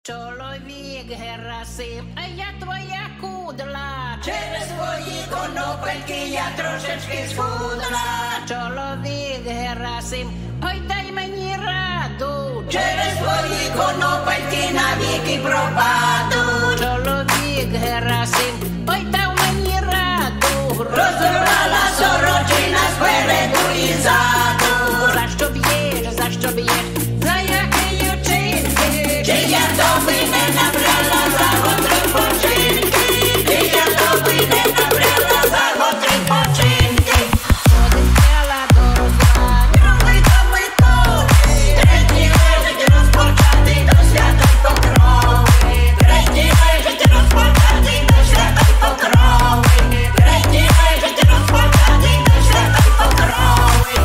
Чоловік Герасим, а я твоя кудла. Через твої конопельки я трошечки схудла. Чоловік Герасим, ой дай мені раду. Через твої конопельки навіки пропаду. Чоловік Герасим, ой дав мені раду. Розорвала сорочина спереду і ззаду. За що б'єш, за що б'єш, за які учинки? Чи я тобі не набрала за готрі починки? Чи я тобі не набрала за готрі починки? Один взяла до розваг, Другий до методи, третій лежить розпочатий до святої покрови. Третій лежить розпочатий до святої покрови. Третій лежить розпочатий до святої покрови.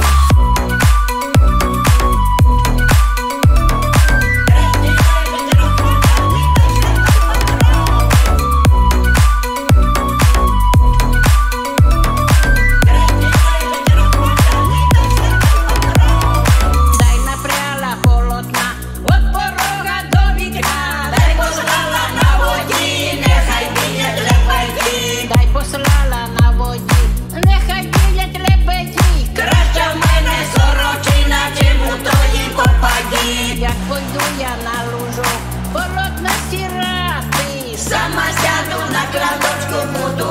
дай напряла полотна, от порога до вікна. Дай послала на воді, нехай біють лебеді. Дай послала на воді, нехай білять лебеді. Краща в мене сорочина, чим у тої попаді. Як пойду я на лужок, полотна стирати. Сама сяду на кладочку, буду